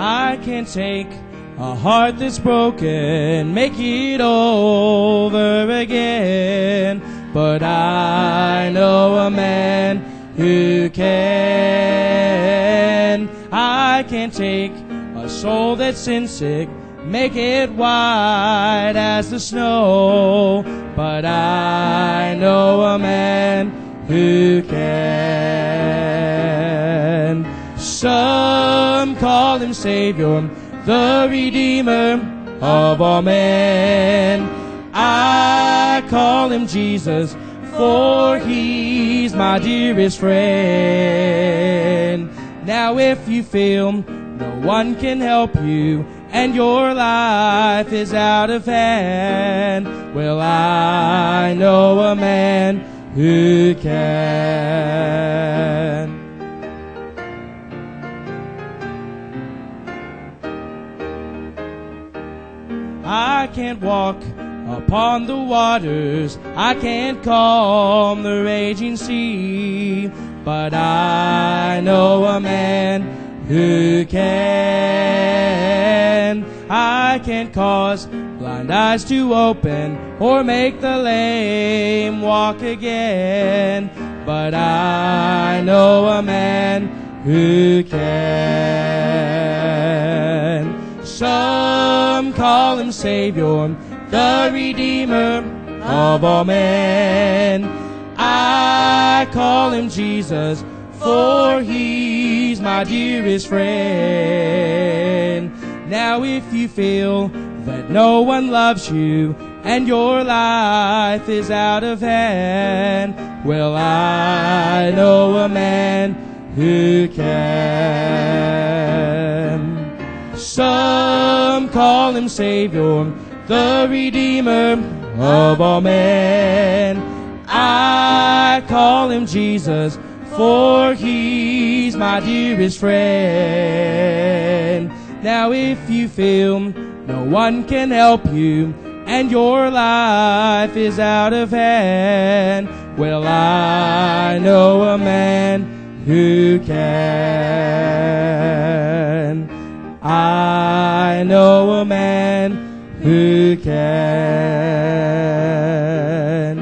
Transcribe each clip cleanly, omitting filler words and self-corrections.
I can take a heart that's broken, make it over again. But I know a man who can. I can take a soul that's sin sick, make it white as the snow. But I know a man who can. Some call him Savior, the Redeemer of all men. I call him Jesus, for he's my dearest friend. Now if you feel no one can help you and your life is out of hand, well, I know a man who can. I can't walk upon the waters, I can't calm the raging sea, but I know a man who can. I can cause blind eyes to open or make the lame walk again, but I know a man who can. Some call him Savior, the Redeemer of all men. I call him Jesus, for he's my dearest friend. Now if you feel that no one loves you and your life is out of hand, well, I know a man who can. Some call him Savior, the Redeemer of all men. I call him Jesus, for he's my dearest friend. Now if you feel no one can help you and your life is out of hand, well, I know a man who can. I know a man who can.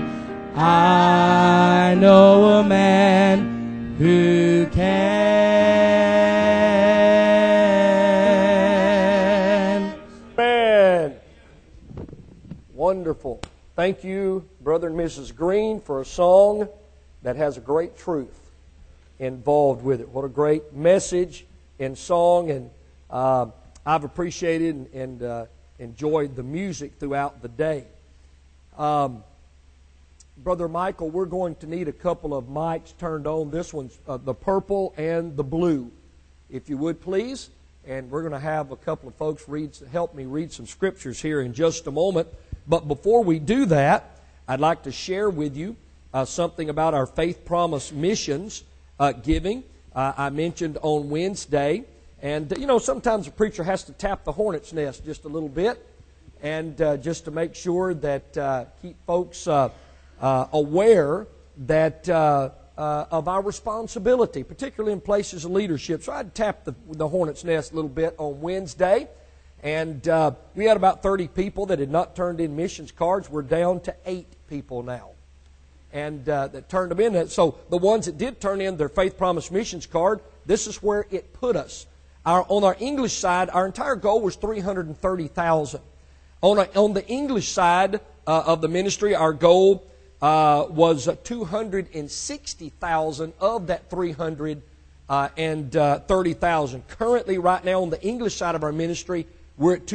I know a man who can. Man, wonderful. Thank you, Brother and Mrs. Green, for a song that has a great truth involved with it. What a great message and song, and I've appreciated and enjoyed the music throughout the day. Brother Michael, we're going to need a couple of mics turned on. This one's the purple and the blue, if you would please. And we're going to have a couple of folks help me read some scriptures here in just a moment. But before we do that, I'd like to share with you something about our Faith Promise missions giving. I mentioned on Wednesday. And, sometimes a preacher has to tap the hornet's nest just a little bit, and just to make sure that keep folks aware that of our responsibility, particularly in places of leadership. So I'd tap the hornet's nest a little bit on Wednesday, and we had about 30 people that had not turned in missions cards. We're down to 8 people now, and that turned them in. So the ones that did turn in their Faith Promise missions card, this is where it put us. On our English side, our entire goal was $330,000. On the English side of the ministry, our goal was $260,000 of that $330,000. Currently, right now, on the English side of our ministry, we're at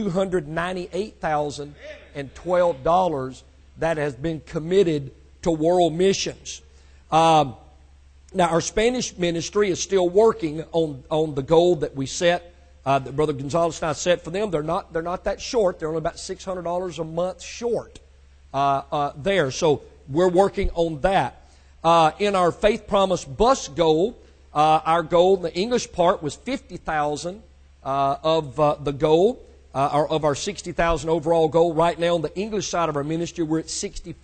$298,012 that has been committed to world missions. Now, our Spanish ministry is still working on the goal that we set, that Brother Gonzalez and I set for them. They're not that short. They're only about $600 a month short there. So we're working on that. In our Faith Promise bus goal, our goal in the English part was $50,000 of the goal, or of our $60,000 overall goal. Right now on the English side of our ministry, we're at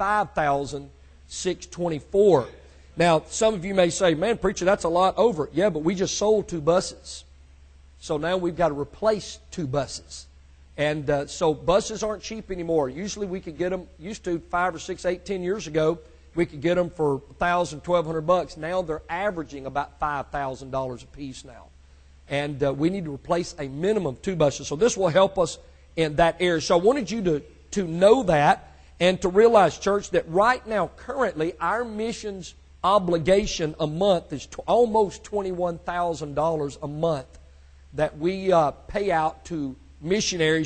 $65,624. Now, some of you may say, man, preacher, that's a lot over. Yeah, but we just sold 2 buses. So now we've got to replace 2 buses. And so buses aren't cheap anymore. Usually we could get them, used to 5 or 6, 8, 10 years ago, we could get them for $1,000, $1,200. Now they're averaging about $5,000 a piece now. And we need to replace a minimum of 2 buses. So this will help us in that area. So I wanted you to know that and to realize, church, that right now, currently, our missions obligation a month is almost $21,000 a month that we pay out to missionaries,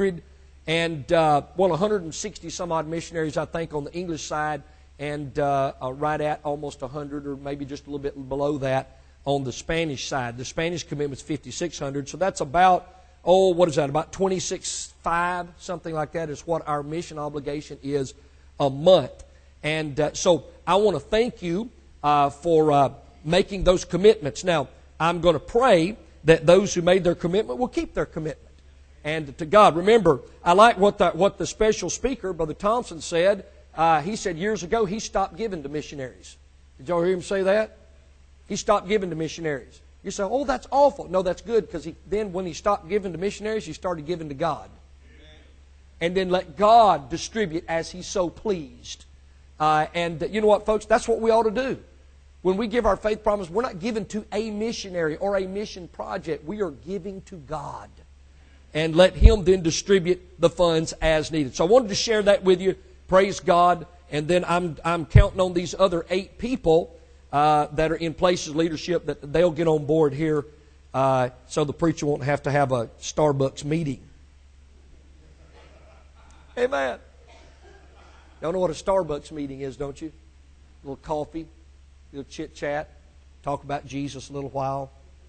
160 some odd missionaries, I think, on the English side, and right at almost 100 or maybe just a little bit below that on the Spanish side. The Spanish commitment's 5,600, so that's about, about 26.5, something like that is what our mission obligation is a month. And so I want to thank you for making those commitments. Now, I'm going to pray that those who made their commitment will keep their commitment. And to God, remember, I like what the special speaker, Brother Thompson, said. He said years ago he stopped giving to missionaries. Did y'all hear him say that? He stopped giving to missionaries. You say, oh, that's awful. No, that's good, because then when he stopped giving to missionaries, he started giving to God. And then let God distribute as He so pleased. And you know what, folks? That's what we ought to do. When we give our faith promise, we're not giving to a missionary or a mission project. We are giving to God. And let Him then distribute the funds as needed. So I wanted to share that with you. Praise God. And then I'm counting on these other 8 people that are in places of leadership that they'll get on board here so the preacher won't have to have a Starbucks meeting. Amen. Y'all know what a Starbucks meeting is, don't you? A little coffee, a little chit-chat, talk about Jesus a little while.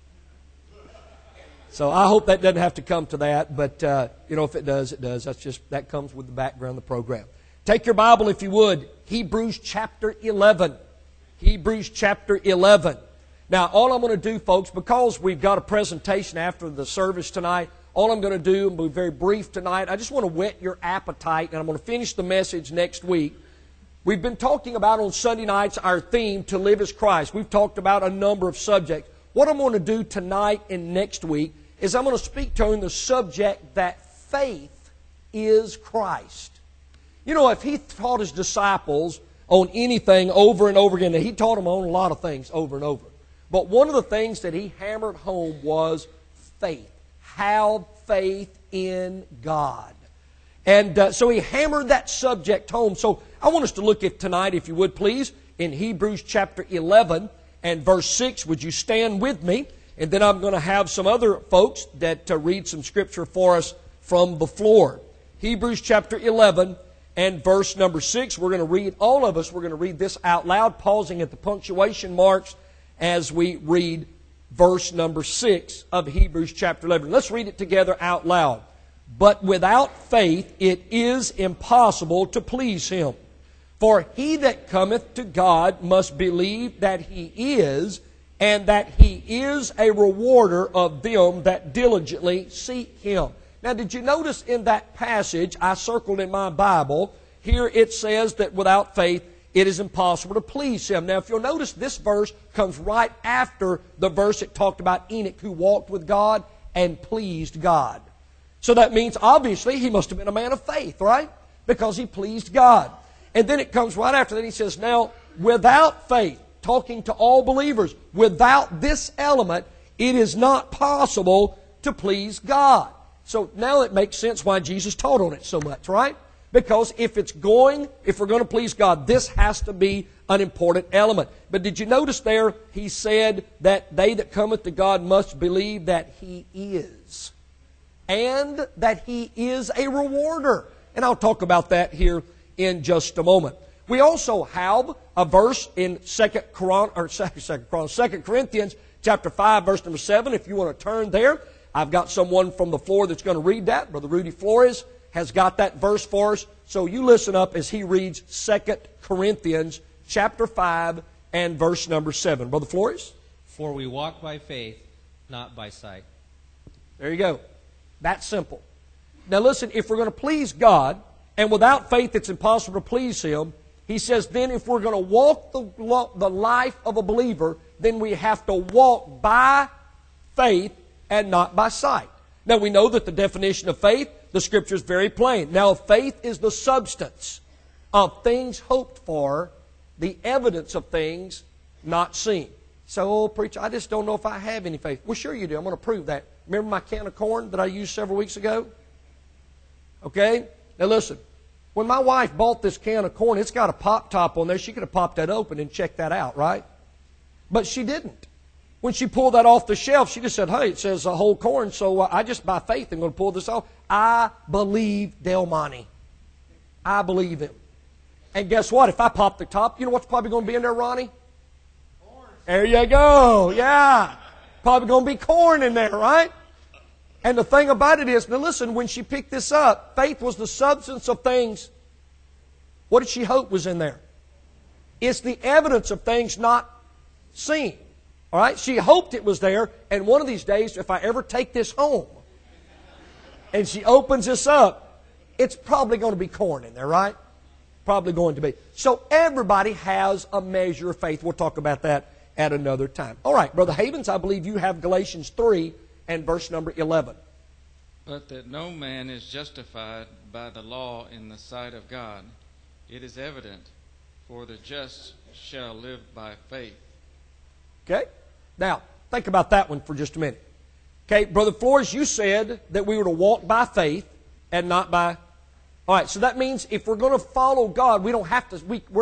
So I hope that doesn't have to come to that, but if it does, it does. That comes with the background of the program. Take your Bible, if you would, Hebrews chapter 11. Hebrews chapter 11. Now, all I'm going to do, folks, because we've got a presentation after the service tonight, all I'm going to do, and be very brief tonight, I just want to whet your appetite, and I'm going to finish the message next week. We've been talking about on Sunday nights our theme, To Live as Christ. We've talked about a number of subjects. What I'm going to do tonight and next week is I'm going to speak to you on the subject that faith is Christ. You know, if He taught His disciples on anything over and over again, He taught them on a lot of things over and over. But one of the things that He hammered home was faith. Have faith in God. And so He hammered that subject home. So I want us to look at tonight, if you would please, in Hebrews chapter 11 and verse 6. Would you stand with me? And then I'm going to have some other folks that read some scripture for us from the floor. Hebrews chapter 11 and verse number 6. We're going to read, all of us, we're going to read this out loud, pausing at the punctuation marks as we read verse number 6 of Hebrews chapter 11. Let's read it together out loud. But without faith it is impossible to please Him. For he that cometh to God must believe that He is, and that He is a rewarder of them that diligently seek Him. Now, did you notice in that passage I circled in my Bible, here it says that without faith it is impossible to please Him. Now, if you'll notice, this verse comes right after the verse that talked about Enoch, who walked with God and pleased God. So that means, obviously, he must have been a man of faith, right? Because he pleased God. And then it comes right after that. He says, now, without faith, talking to all believers, without this element, it is not possible to please God. So now it makes sense why Jesus taught on it so much, right? Because if we're going to please God, this has to be an important element. But did you notice there, He said that they that cometh to God must believe that He is. And that He is a rewarder. And I'll talk about that here in just a moment. We also have a verse in 2 Corinthians chapter 5, verse number 7. If you want to turn there, I've got someone from the floor that's going to read that. Brother Rudy Flores has got that verse for us. So you listen up as he reads 2 Corinthians chapter 5 and verse number 7. Brother Flores? For we walk by faith, not by sight. There you go. That's simple. Now listen, if we're going to please God, and without faith it's impossible to please Him, he says then if we're going to walk the life of a believer, then we have to walk by faith and not by sight. Now we know that the definition of faith, the Scripture is very plain. Now faith is the substance of things hoped for, the evidence of things not seen. So, oh, preacher, I just don't know if I have any faith. Well, sure you do. I'm going to prove that. Remember my can of corn that I used several weeks ago? Okay? Now listen, when my wife bought this can of corn, it's got a pop top on there. She could have popped that open and checked that out, right? But she didn't. When she pulled that off the shelf, she just said, hey, it says whole corn, so I just by faith am going to pull this off. I believe Del Monte. I believe him. And guess what? If I pop the top, you know what's probably going to be in there, Ronnie? Corn. There you go. Yeah. Probably going to be corn in there, right? And the thing about it is, now listen, when she picked this up, faith was the substance of things. What did she hope was in there? It's the evidence of things not seen. All right? She hoped it was there, and one of these days, if I ever take this home, and she opens this up, it's probably going to be corn in there, right? Probably going to be. So everybody has a measure of faith. We'll talk about that at another time. All right, Brother Havens, I believe you have Galatians 3 and verse number 11. But that no man is justified by the law in the sight of God, it is evident, for the just shall live by faith. Okay? Now, think about that one for just a minute. Okay, Brother Flores, you said that we were to walk by faith and not by... All right, so that means if we're going to follow God, we don't have to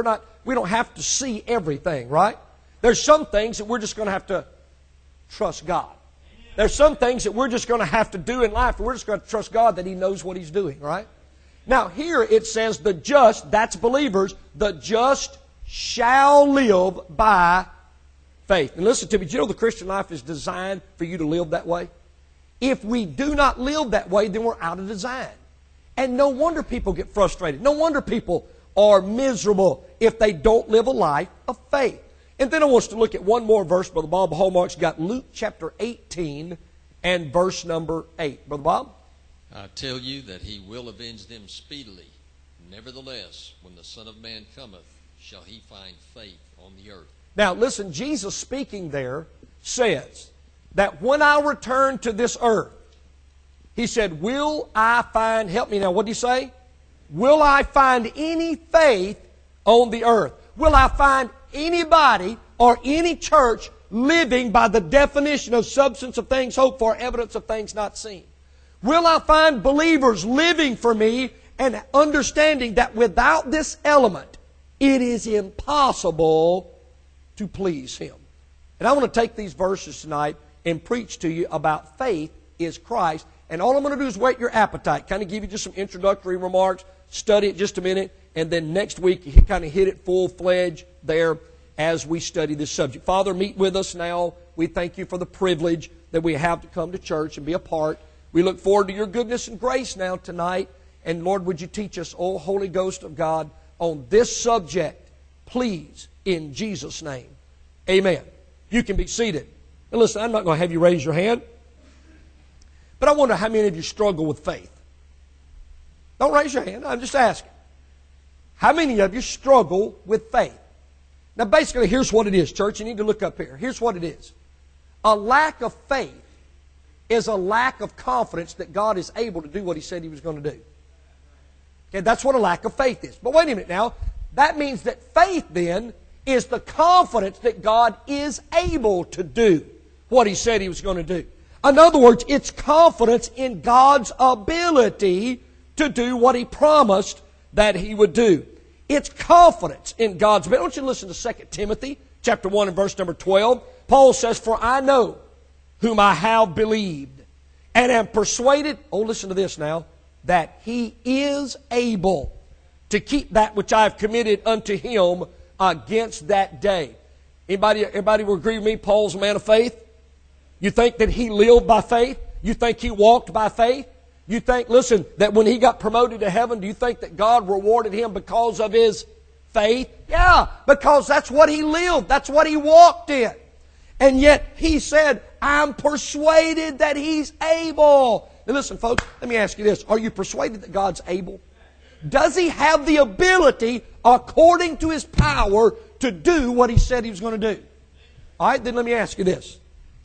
we don't have to see everything, right? There's some things that we're just going to have to trust God. There's some things that we're just going to have to do in life. We're just going to trust God that He knows what He's doing, right? Now, here it says the just, that's believers, the just shall live by faith. And listen to me, do you know the Christian life is designed for you to live that way? If we do not live that way, then we're out of design. And no wonder people get frustrated. No wonder people are miserable if they don't live a life of faith. And then I want us to look at one more verse. Brother Bob Hallmark's got Luke chapter 18 and verse number 8. Brother Bob? I tell you that He will avenge them speedily. Nevertheless, when the Son of Man cometh, shall He find faith on the earth. Now listen, Jesus speaking there says that when I return to this earth, He said, will I find, help me now, what did He say? Will I find any faith on the earth? Will I find anybody or any church living by the definition of substance of things hoped for, evidence of things not seen? Will I find believers living for me and understanding that without this element, it is impossible to please Him? And I want to take these verses tonight and preach to you about faith is Christ. And all I'm going to do is whet your appetite, kind of give you just some introductory remarks, study it just a minute, and then next week you kind of hit it full-fledged there as we study this subject. Father, meet with us now. We thank You for the privilege that we have to come to church and be a part. We look forward to Your goodness and grace now tonight. And Lord, would You teach us, oh Holy Ghost of God, on this subject, please, in Jesus' name. Amen. You can be seated. And listen, I'm not going to have you raise your hand. But I wonder how many of you struggle with faith. Don't raise your hand. I'm just asking. How many of you struggle with faith? Now basically, here's what it is, church. You need to look up here. Here's what it is. A lack of faith is a lack of confidence that God is able to do what He said He was going to do. Okay, that's what a lack of faith is. But wait a minute now. That means that faith then is the confidence that God is able to do what He said He was going to do. In other words, it's confidence in God's ability to do what He promised that He would do. It's confidence in God's ability. I want you to listen to 2 Timothy chapter 1 and verse number 12. Paul says, for I know whom I have believed, and am persuaded, oh listen to this now, that He is able to keep that which I have committed unto Him against that day. Everybody will agree with me, Paul's a man of faith? You think that he lived by faith? You think he walked by faith? You think, listen, that when he got promoted to heaven, do you think that God rewarded him because of his faith? Yeah, because that's what he lived. That's what he walked in. And yet he said, I'm persuaded that He's able. Now listen, folks, let me ask you this. Are you persuaded that God's able? Does He have the ability, according to His power, to do what He said He was going to do? All right, then let me ask you this.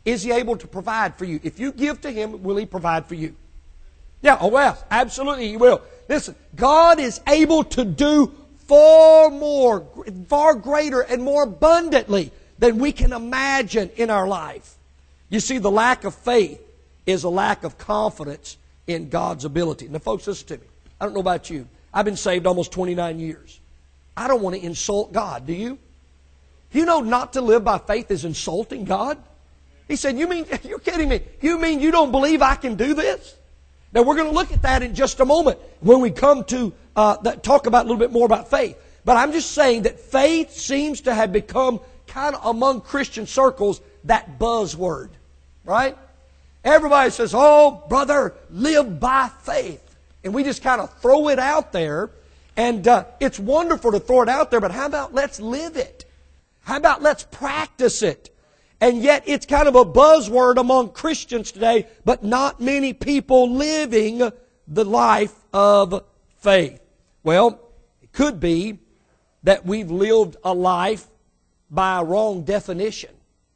is He able to provide for you? If you give to Him, will He provide for you? Yeah, oh well, absolutely He will. Listen, God is able to do far more, far greater and more abundantly than we can imagine in our life. You see, the lack of faith is a lack of confidence in God's ability. Now, folks, listen to me. I don't know about you. I've been saved almost 29 years. I don't want to insult God, do you? You know not to live by faith is insulting God? He said, you mean, you're kidding me. You mean you don't believe I can do this? Now, we're going to look at that in just a moment when we come to talk about a little bit more about faith. But I'm just saying that faith seems to have become kind of among Christian circles that buzzword, right? Everybody says, oh, brother, live by faith. And we just kind of throw it out there. And it's wonderful to throw it out there, but how about let's live it? How about let's practice it? And yet it's kind of a buzzword among Christians today, but not many people living the life of faith. Well, it could be that we've lived a life by a wrong definition.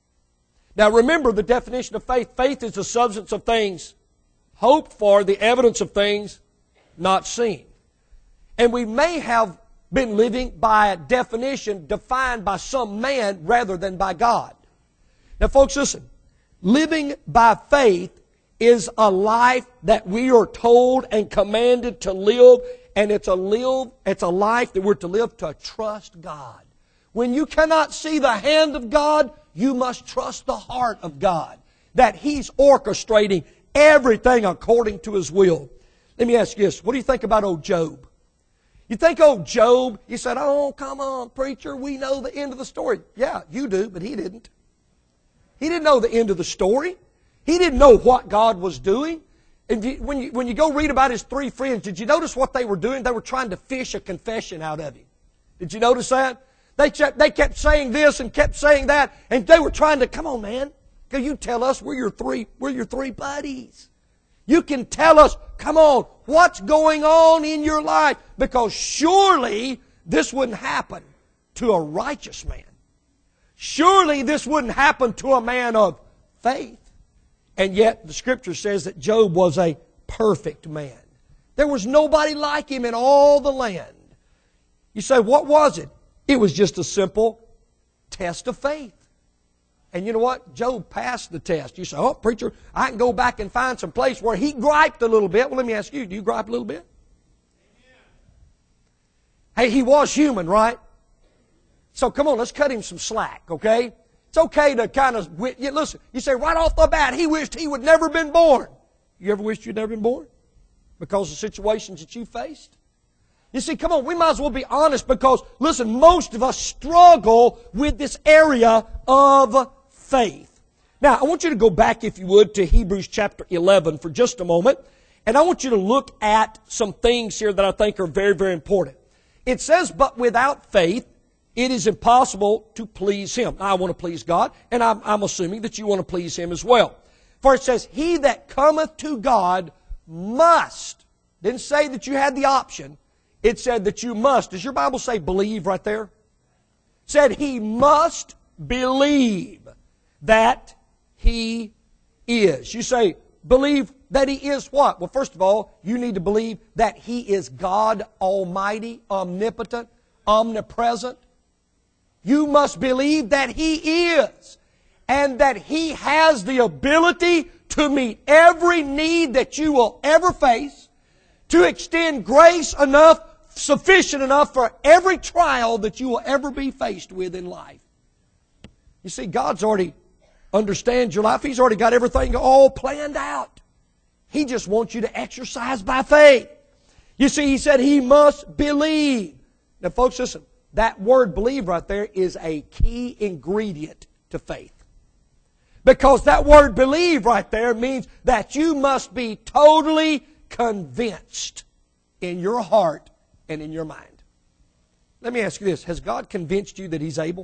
Now remember the definition of faith. Faith is the substance of things hoped for, the evidence of things not seen. And we may have been living by a definition defined by some man rather than by God. Now folks, listen. Living by faith is a life that we are told and commanded to live, and it's a life that we're to live to trust God. When you cannot see the hand of God, you must trust the heart of God, that He's orchestrating everything according to His will. Let me ask you this. What do you think about old Job? You think old Job, you said, oh, come on, preacher, we know the end of the story. Yeah, you do, but he didn't. He didn't know the end of the story. He didn't know what God was doing. And when you go read about his three friends, did you notice what they were doing? They were trying to fish a confession out of him. Did you notice that? They kept saying this and kept saying that, and they were trying to, come on, man, you tell us we're your three buddies. You can tell us, come on, what's going on in your life? Because surely this wouldn't happen to a righteous man. Surely this wouldn't happen to a man of faith. And yet the Scripture says that Job was a perfect man. There was nobody like him in all the land. You say, what was it? It was just a simple test of faith. And you know what? Job passed the test. You say, oh, preacher, I can go back and find some place where he griped a little bit. Well, let me ask you, do you gripe a little bit? Hey, he was human, right? So come on, let's cut him some slack, okay? It's okay to kind of, listen, you say right off the bat, he wished he would never been born. You ever wished you'd never been born? Because of situations that you faced? You see, come on, we might as well be honest because, listen, most of us struggle with this area of faith. Now, I want you to go back, if you would, to Hebrews chapter 11 for just a moment. And I want you to look at some things here that I think are very, very important. It says, but without faith, it is impossible to please Him. Now, I want to please God, and I'm assuming that you want to please Him as well. For it says, he that cometh to God must. Didn't say that you had the option. It said that you must. Does your Bible say believe right there? It said he must believe that He is. You say, believe that He is what? Well, first of all, you need to believe that He is God Almighty, omnipotent, omnipresent. You must believe that He is, and that He has the ability to meet every need that you will ever face, to extend grace enough, sufficient enough for every trial that you will ever be faced with in life. You see, God's already understands your life. He's already got everything all planned out. He just wants you to exercise by faith. You see, He said He must believe. Now, folks, listen. That word believe right there is a key ingredient to faith. Because that word believe right there means that you must be totally convinced in your heart and in your mind. Let me ask you this. Has God convinced you that He's able?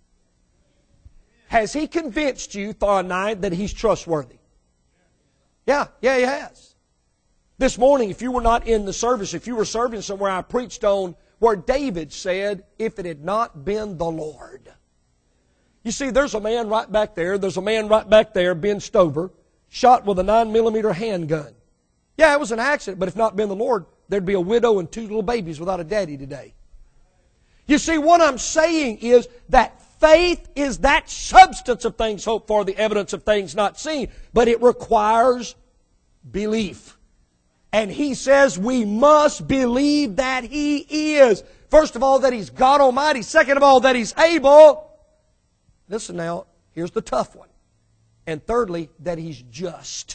Has He convinced you, Thorn 9, that He's trustworthy? Yeah, He has. This morning, if you were not in the service, if you were serving somewhere, I preached on where David said, if it had not been the Lord. You see, there's a man right back there. There's a man right back there, Ben Stover, shot with a 9mm handgun. Yeah, it was an accident, but if not been the Lord, there'd be a widow and 2 little babies without a daddy today. You see, what I'm saying is that faith is that substance of things hoped for, the evidence of things not seen, but it requires belief. And he says we must believe that He is. First of all, that He's God Almighty. Second of all, that He's able. Listen now, here's the tough one. And thirdly, that He's just.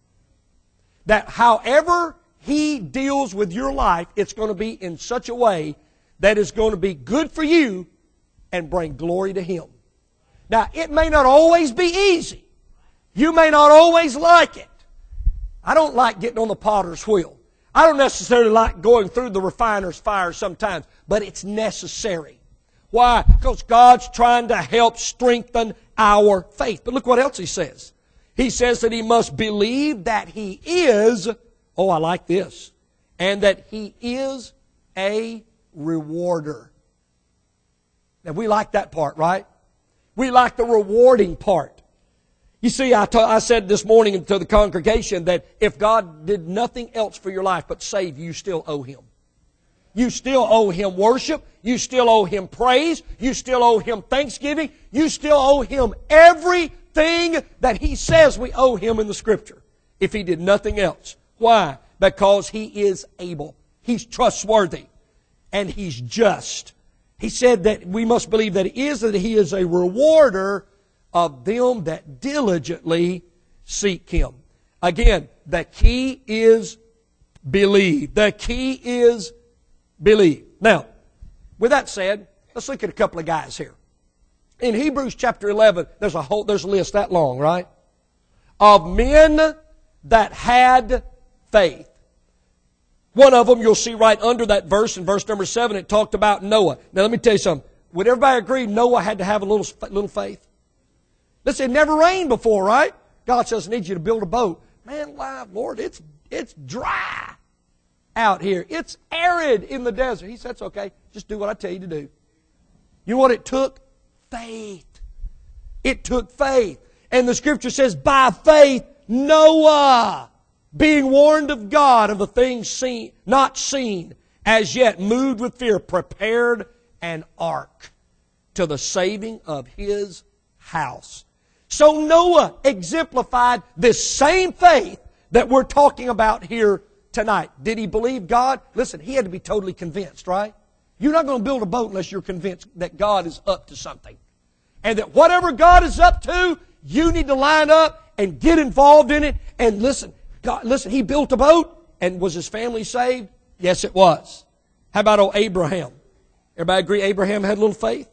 That however He deals with your life, it's going to be in such a way that is going to be good for you and bring glory to Him. Now, it may not always be easy. You may not always like it. I don't like getting on the potter's wheel. I don't necessarily like going through the refiner's fire sometimes, but it's necessary. Why? Because God's trying to help strengthen our faith. But look what else He says. He says that he must believe that He is, oh, I like this, and that He is a rewarder. Now, we like that part, right? We like the rewarding part. You see, I said this morning to the congregation that if God did nothing else for your life but save you, you still owe Him. You still owe Him worship. You still owe Him praise. You still owe Him thanksgiving. You still owe Him everything that He says we owe Him in the Scripture, if He did nothing else. Why? Because He is able. He's trustworthy. And He's just. He said that we must believe that He is a rewarder of them that diligently seek Him. Again, the key is believe. The key is believe. Now, with that said, let's look at a couple of guys here. In Hebrews chapter 11, there's a list that long, right? Of men that had faith. One of them you'll see right under that verse, in verse number 7, it talked about Noah. Now let me tell you something. Would everybody agree Noah had to have a little faith? Listen, it never rained before, right? God says, I need you to build a boat. Man, Lord, it's dry out here. It's arid in the desert. He said, it's okay. Just do what I tell you to do. You know what it took? Faith. It took faith. And the Scripture says, by faith, Noah, being warned of God of the things not seen as yet, moved with fear, prepared an ark to the saving of his house. So Noah exemplified this same faith that we're talking about here tonight. Did he believe God? Listen, he had to be totally convinced, right? You're not going to build a boat unless you're convinced that God is up to something. And that whatever God is up to, you need to line up and get involved in it. And listen, he built a boat, and was his family saved? Yes, it was. How about old Abraham? Everybody agree Abraham had a little faith?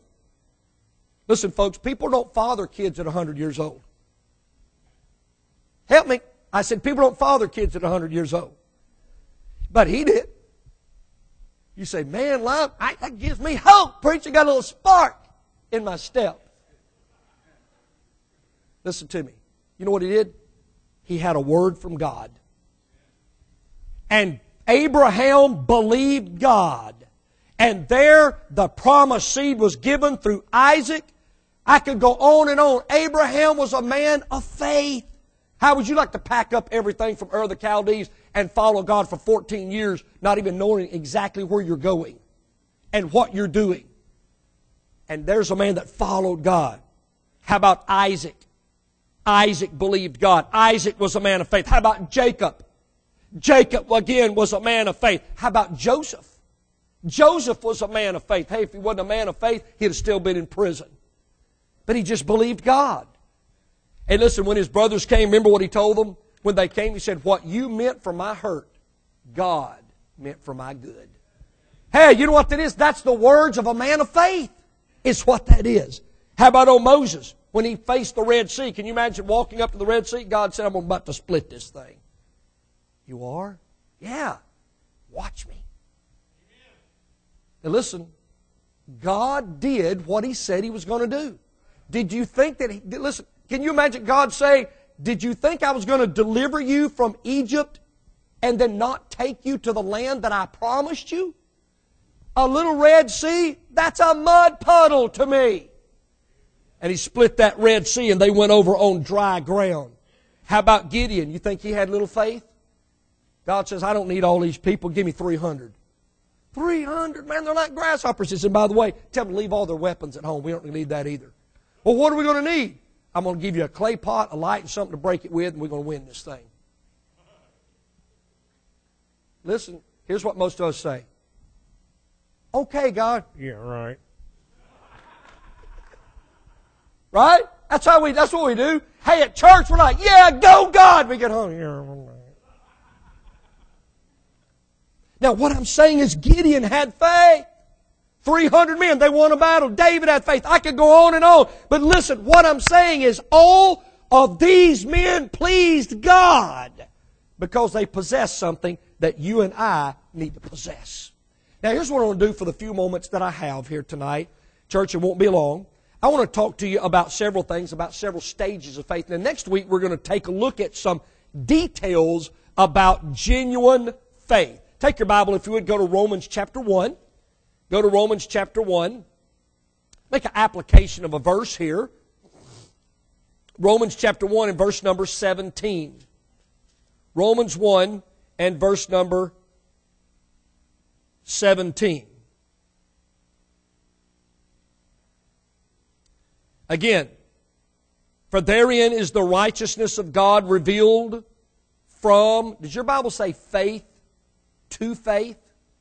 Listen, folks, people don't father kids at 100 years old. Help me. I said people don't father kids at 100 years old. But he did. You say, man, that gives me hope. Preacher, got a little spark in my step. Listen to me. You know what he did? He had a word from God. And Abraham believed God. And there the promised seed was given through Isaac. I could go on and on. Abraham was a man of faith. How would you like to pack up everything from Ur of the Chaldees and follow God for 14 years, not even knowing exactly where you're going and what you're doing? And there's a man that followed God. How about Isaac? Isaac believed God. Isaac was a man of faith. How about Jacob? Jacob, again, was a man of faith. How about Joseph? Joseph was a man of faith. Hey, if he wasn't a man of faith, he'd have still been in prison. But he just believed God. And listen, when his brothers came, remember what he told them? When they came, he said, what you meant for my hurt, God meant for my good. Hey, you know what that is? That's the words of a man of faith. It's what that is. How about old Moses? When he faced the Red Sea, can you imagine walking up to the Red Sea? God said, I'm about to split this thing. You are? Yeah. Watch me. Now listen, God did what He said He was going to do. Did you think that listen, can you imagine God say, did you think I was going to deliver you from Egypt and then not take you to the land that I promised you? A little Red Sea, that's a mud puddle to me. And He split that Red Sea and they went over on dry ground. How about Gideon? You think he had little faith? God says, I don't need all these people. Give me 300. 300? Man, they're like grasshoppers. He said, by the way, tell them to leave all their weapons at home. We don't need that either. Well, what are we going to need? I'm going to give you a clay pot, a light, and something to break it with, and we're going to win this thing. Listen, here's what most of us say. Okay, God. Yeah, right. Right? That's what we do. Hey, at church, we're like, yeah, go God. We get home. Yeah. Now, what I'm saying is Gideon had faith. 300 men, they won a battle. David had faith. I could go on and on. But listen, what I'm saying is all of these men pleased God because they possessed something that you and I need to possess. Now, here's what I want to do for the few moments that I have here tonight. Church, it won't be long. I want to talk to you about several things, about several stages of faith. And next week, we're going to take a look at some details about genuine faith. Take your Bible, if you would, go to Romans chapter 1. Go to Romans chapter 1. Make an application of a verse here. Romans chapter 1 and verse number 17. Romans 1 and verse number 17. Again, for therein is the righteousness of God revealed from, does your Bible say faith to faith?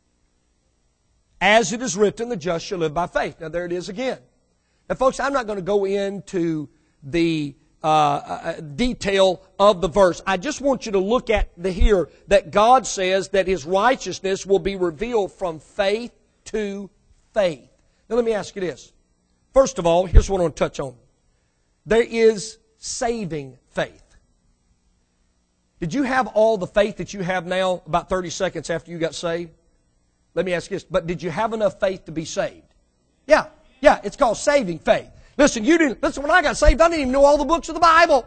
As it is written, the just shall live by faith. Now there it is again. Now folks, I'm not going to go into the detail of the verse. I just want you to look at here that God says that His righteousness will be revealed from faith to faith. Now let me ask you this. First of all, here's what I want to touch on. There is saving faith. Did you have all the faith that you have now about 30 seconds after you got saved? Let me ask you this, but did you have enough faith to be saved? Yeah, it's called saving faith. Listen, when I got saved, I didn't even know all the books of the Bible.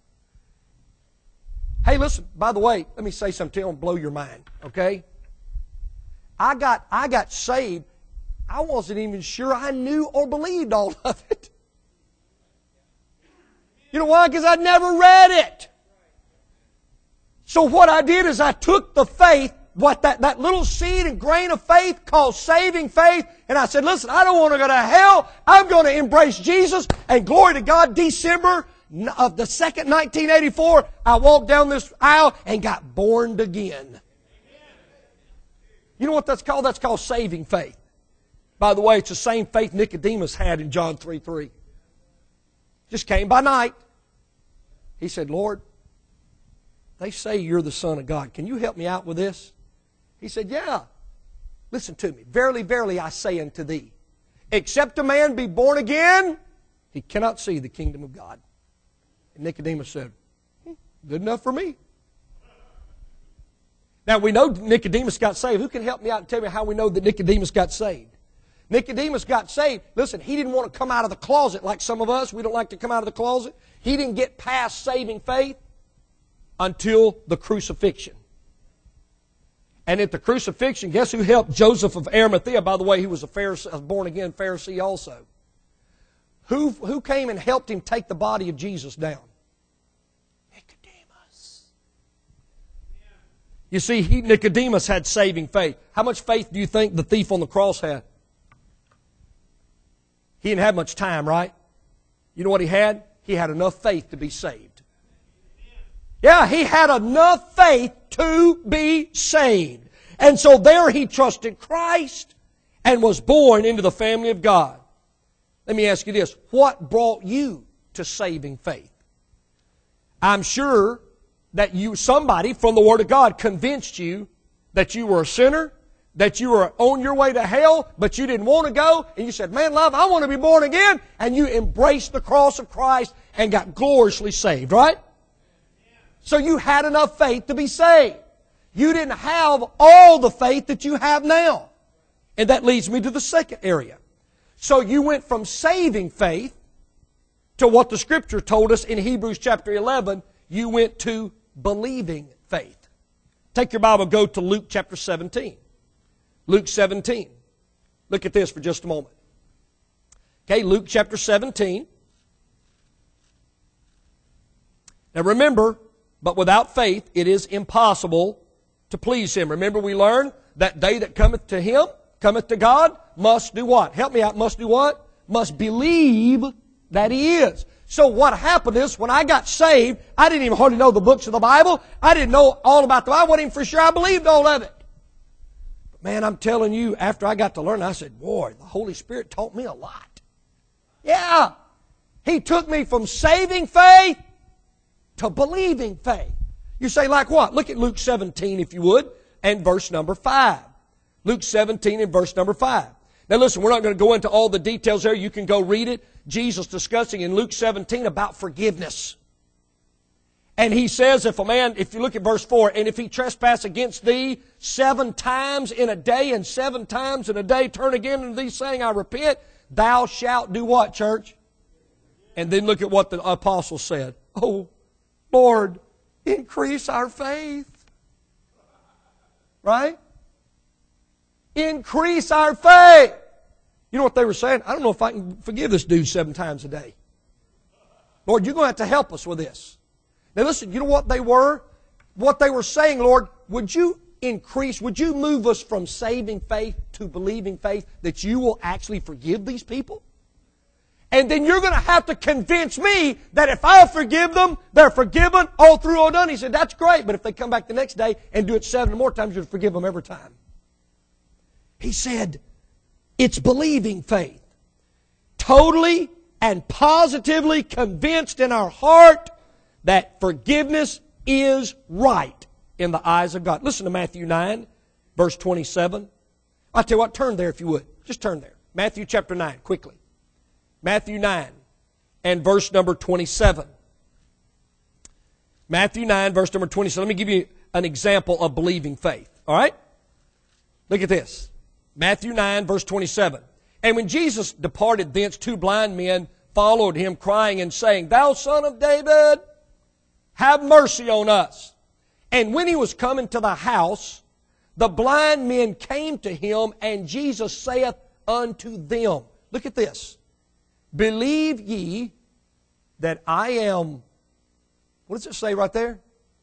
Hey, listen, by the way, let me say something to you and blow your mind, okay? I got saved. I wasn't even sure I knew or believed all of it. You know why? Because I'd never read it. So what I did is I took the faith, that little seed and grain of faith called saving faith, and I said, listen, I don't want to go to hell. I'm going to embrace Jesus. And glory to God, December of the 2nd, 1984, I walked down this aisle and got born again. You know what that's called? That's called saving faith. By the way, it's the same faith Nicodemus had in John 3:3. Just came by night. He said, Lord, they say you're the Son of God. Can you help me out with this? He said, yeah. Listen to me. Verily, verily, I say unto thee, except a man be born again, he cannot see the kingdom of God. And Nicodemus said, good enough for me. Now, we know Nicodemus got saved. Who can help me out and tell me how we know that Nicodemus got saved? Nicodemus got saved. Listen, he didn't want to come out of the closet like some of us. We don't like to come out of the closet. He didn't get past saving faith until the crucifixion. And at the crucifixion, guess who helped Joseph of Arimathea? By the way, he was a Pharisee, a born-again Pharisee also. Who came and helped him take the body of Jesus down? Nicodemus. You see, Nicodemus had saving faith. How much faith do you think the thief on the cross had? He didn't have much time, right? You know what he had? He had enough faith to be saved. Yeah, he had enough faith to be saved. And so there he trusted Christ and was born into the family of God. Let me ask you this. What brought you to saving faith? I'm sure that somebody from the Word of God convinced you that you were a sinner, that you were on your way to hell, but you didn't want to go, and you said, man, love, I want to be born again, and you embraced the cross of Christ and got gloriously saved, right? So you had enough faith to be saved. You didn't have all the faith that you have now. And that leads me to the second area. So you went from saving faith to what the Scripture told us in Hebrews chapter 11, you went to believing faith. Take your Bible, go to Luke chapter 17. Luke 17. Look at this for just a moment. Okay, Luke chapter 17. Now remember, but without faith it is impossible to please Him. Remember we learned that they that cometh to Him, cometh to God, must do what? Help me out, must do what? Must believe that He is. So what happened is, when I got saved, I didn't even hardly know the books of the Bible. I didn't know all about the Bible. I wasn't even for sure I believed all of it. But man, I'm telling you, after I got to learn, I said, boy, the Holy Spirit taught me a lot. Yeah. He took me from saving faith to believing faith. You say, like what? Look at Luke 17, if you would, and verse number 5. Luke 17 and verse number 5. Now listen, we're not going to go into all the details there. You can go read it. Jesus discussing in Luke 17 about forgiveness. And He says, if you look at verse 4, and if he trespass against thee 7 times in a day, and 7 times in a day turn again unto thee, saying, I repent, thou shalt do what, church? And then look at what the apostle said. Oh, Lord, increase our faith. Right? Increase our faith. You know what they were saying? I don't know if I can forgive this dude 7 times a day. Lord, you're going to have to help us with this. Now listen, you know what they were? What they were saying, Lord, would you move us from saving faith to believing faith that you will actually forgive these people? And then you're going to have to convince me that if I forgive them, they're forgiven, all through, all done. He said, that's great, but if they come back the next day and do it 7 more times, you'll forgive them every time. He said, it's believing faith. Totally and positively convinced in our heart that forgiveness is right in the eyes of God. Listen to Matthew 9, verse 27. I'll tell you what, turn there if you would. Just turn there. Matthew chapter 9, quickly. Matthew 9 and verse number 27. Matthew 9, verse number 27. Let me give you an example of believing faith. All right? Look at this. Matthew 9, verse 27. And when Jesus departed thence, 2 blind men followed Him, crying and saying, Thou Son of David, have mercy on us. And when He was come into the house, the blind men came to Him, and Jesus saith unto them, look at this, Believe ye that I am, what does it say right there?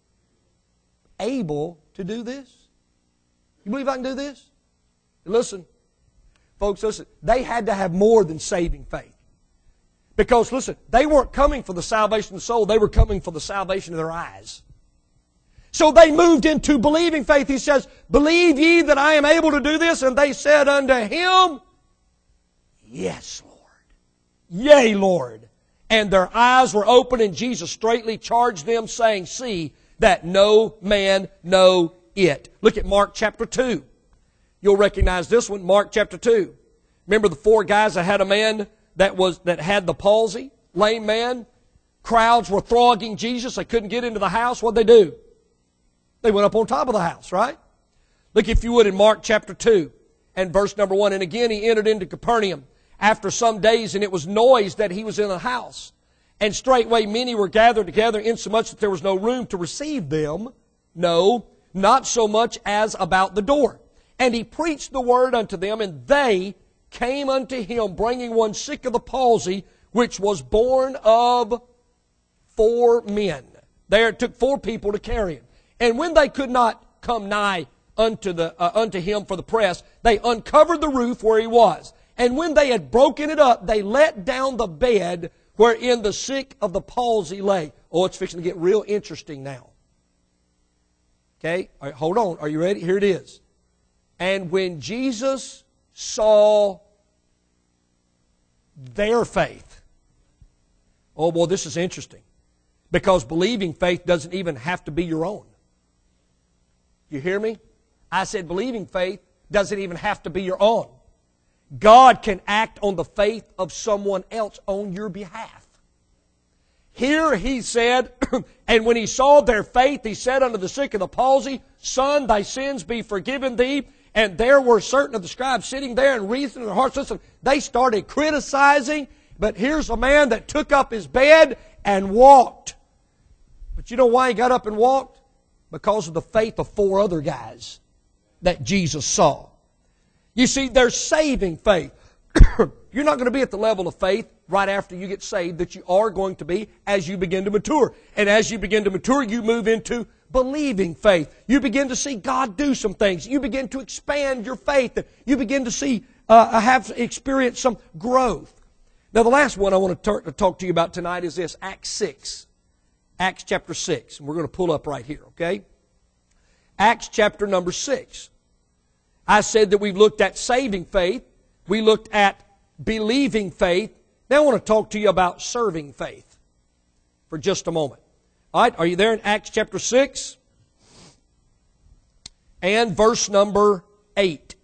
Able to do this? You believe I can do this? Listen, folks, listen, they had to have more than saving faith. Because, listen, they weren't coming for the salvation of the soul, they were coming for the salvation of their eyes. So they moved into believing faith. He says, Believe ye that I am able to do this? And they said unto Him, Yes, Lord. Yea, Lord. And their eyes were open, and Jesus straightly charged them, saying, See that no man know it. Look at Mark chapter 2. You'll recognize this one, Mark chapter 2. Remember the 4 guys that had a man that had the palsy, lame man? Crowds were thronging Jesus. They couldn't get into the house. What'd they do? They went up on top of the house, right? Look, if you would, in Mark chapter 2 and verse number 1. And again He entered into Capernaum after some days, and it was noised that He was in a house. And straightway many were gathered together, insomuch that there was no room to receive them. No, not so much as about the door. And He preached the word unto them, and they came unto Him, bringing one sick of the palsy, which was born of 4 men. There it took 4 people to carry Him. And when they could not come nigh unto Him for the press, they uncovered the roof where He was. And when they had broken it up, they let down the bed wherein the sick of the palsy lay. Oh, it's fixing to get real interesting now. Okay, all right, hold on. Are you ready? Here it is. And when Jesus saw their faith. Oh boy, this is interesting. Because believing faith doesn't even have to be your own. You hear me? I said believing faith doesn't even have to be your own. God can act on the faith of someone else on your behalf. Here He said, and when He saw their faith, He said unto the sick of the palsy, Son, thy sins be forgiven thee. And there were certain of the scribes sitting there and reasoning in their hearts. Listen, they started criticizing, but here's a man that took up his bed and walked. But you know why he got up and walked? Because of the faith of 4 other guys that Jesus saw. You see, there's saving faith. You're not going to be at the level of faith right after you get saved that you are going to be as you begin to mature. And as you begin to mature, you move into believing faith. You begin to see God do some things. You begin to expand your faith. You begin to see, experience some growth. Now, the last one I want to talk to you about tonight is this, Acts 6. Acts chapter 6. And we're going to pull up right here, okay? Acts chapter number 6. I said that we've looked at saving faith. We looked at believing faith. Now I want to talk to you about serving faith for just a moment. All right, are you there in Acts chapter 6? And verse number 8.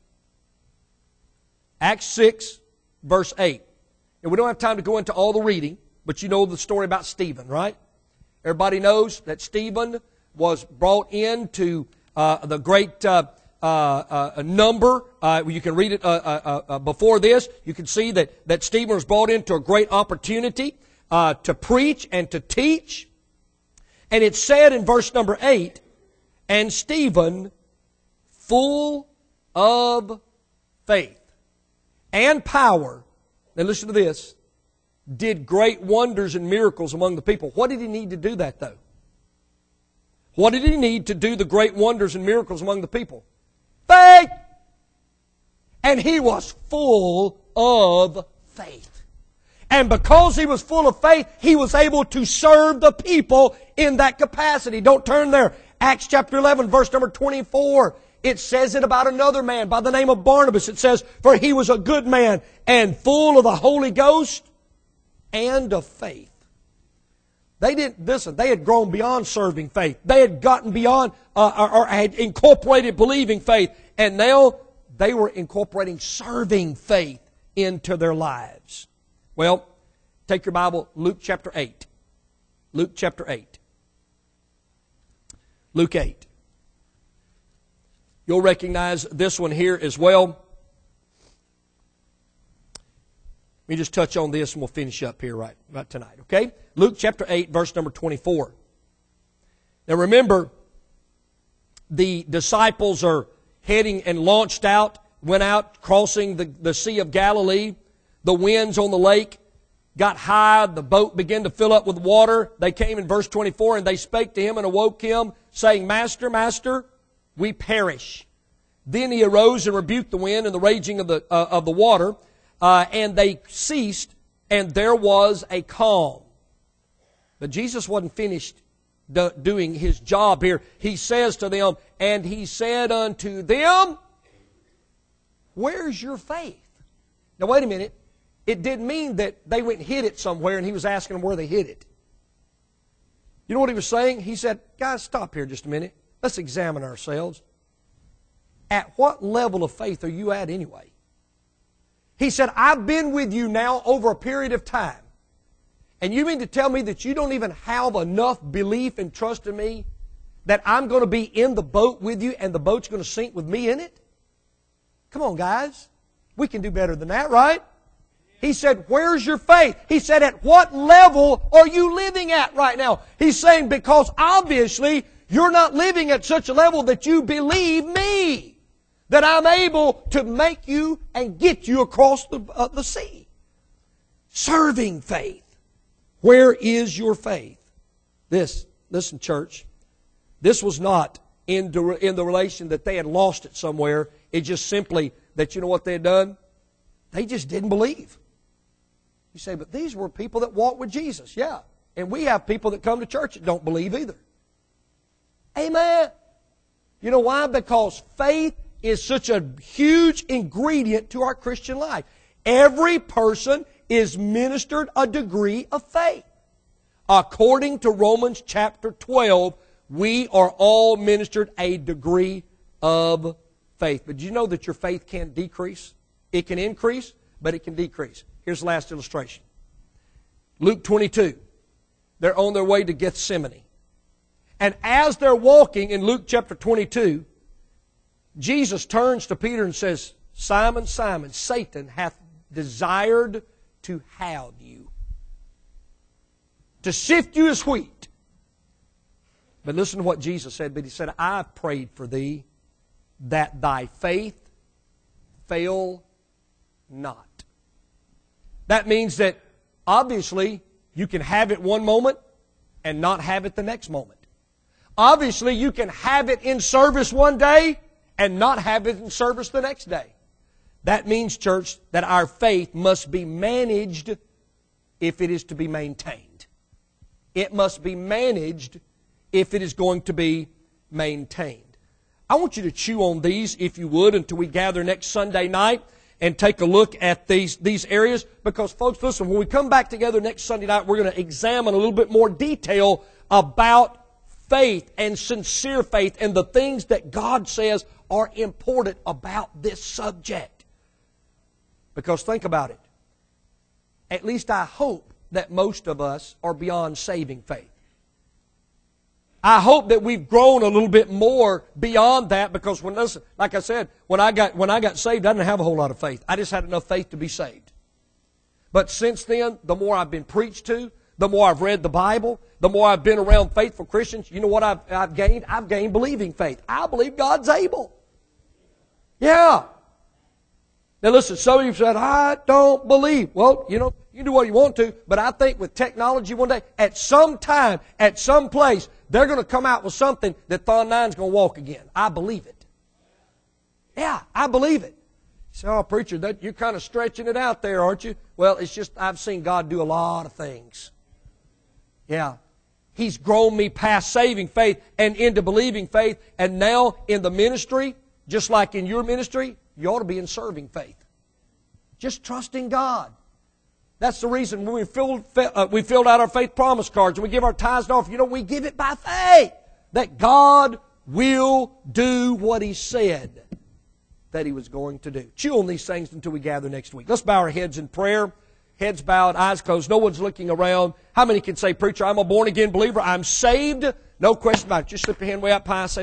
Acts 6, verse 8. And we don't have time to go into all the reading, but you know the story about Stephen, right? Everybody knows that Stephen was brought into the great number. You can read it before this. You can see that Stephen was brought into a great opportunity to preach and to teach. And it said in verse number 8, and Stephen, full of faith and power, now listen to this, did great wonders and miracles among the people. What did he need to do that, though? What did he need to do the great wonders and miracles among the people? Faith! And he was full of faith. And because he was full of faith, he was able to serve the people in that capacity. Don't turn there. Acts chapter 11, verse number 24. It says it about another man by the name of Barnabas. It says, for he was a good man and full of the Holy Ghost and of faith. They had grown beyond serving faith. They had gotten beyond, or had incorporated believing faith. And now they were incorporating serving faith into their lives. Well, take your Bible, Luke chapter 8. Luke chapter 8. Luke 8. You'll recognize this one here as well. Let me just touch on this and we'll finish up here right tonight, okay? Luke chapter 8, verse number 24. Now remember, the disciples are heading and went out, crossing the Sea of Galilee. The winds on the lake got high. The boat began to fill up with water. They came in verse 24, and they spake to him and awoke him, saying, Master, Master, we perish. Then he arose and rebuked the wind and the raging of the water, and they ceased, and there was a calm. But Jesus wasn't finished doing his job here. He says to them, and he said unto them, where's your faith? Now wait a minute. It didn't mean that they went and hid it somewhere and he was asking them where they hid it. You know what he was saying? He said, guys, stop here just a minute. Let's examine ourselves. At what level of faith are you at anyway? He said, I've been with you now over a period of time. And you mean to tell me that you don't even have enough belief and trust in me that I'm going to be in the boat with you and the boat's going to sink with me in it? Come on, guys. We can do better than that, right? He said, where's your faith? He said, at what level are you living at right now? He's saying, because obviously you're not living at such a level that you believe me, that I'm able to make you and get you across the sea. Serving faith. Where is your faith? Listen, church, this was not in the relation that they had lost it somewhere. It's just simply that, you know what they had done? They just didn't believe. You say, but these were people that walked with Jesus. Yeah. And we have people that come to church that don't believe either. Amen. You know why? Because faith is such a huge ingredient to our Christian life. Every person is ministered a degree of faith. According to Romans chapter 12, we are all ministered a degree of faith. But do you know that your faith can decrease? It can increase, but it can decrease. Here's the last illustration. Luke 22. They're on their way to Gethsemane. And as they're walking in Luke chapter 22, Jesus turns to Peter and says, Simon, Simon, Satan hath desired to have you, to sift you as wheat. But listen to what Jesus said. But he said, I prayed for thee that thy faith fail not. That means that obviously you can have it one moment and not have it the next moment. Obviously you can have it in service one day and not have it in service the next day. That means, church, that our faith must be managed if it is to be maintained. It must be managed if it is going to be maintained. I want you to chew on these, if you would, until we gather next Sunday night and take a look at these areas. Because, folks, listen, when we come back together next Sunday night, we're going to examine a little bit more detail about faith and sincere faith and the things that God says are important about this subject. Because think about it. At least I hope that most of us are beyond saving faith. I hope that we've grown a little bit more beyond that, because like I said, when I got saved, I didn't have a whole lot of faith. I just had enough faith to be saved. But since then, the more I've been preached to, the more I've read the Bible, the more I've been around faithful Christians, you know what I've gained? I've gained believing faith. I believe God's able. Yeah. Now listen, some of you said, I don't believe. Well, you know, you can do what you want to, but I think with technology one day, at some time, at some place, they're going to come out with something that Thon 9's going to walk again. I believe it. Yeah, I believe it. You say, oh, preacher, you're kind of stretching it out there, aren't you? Well, it's just I've seen God do a lot of things. Yeah. He's grown me past saving faith and into believing faith, and now in the ministry, just like in your ministry, you ought to be in serving faith. Just trusting God. That's the reason when we filled out our faith promise cards and we give our tithes and offering, we give it by faith that God will do what He said that He was going to do. Chew on these things until we gather next week. Let's bow our heads in prayer. Heads bowed, eyes closed. No one's looking around. How many can say, preacher, I'm a born-again believer. I'm saved. No question about it. Just slip your hand way up high. Say,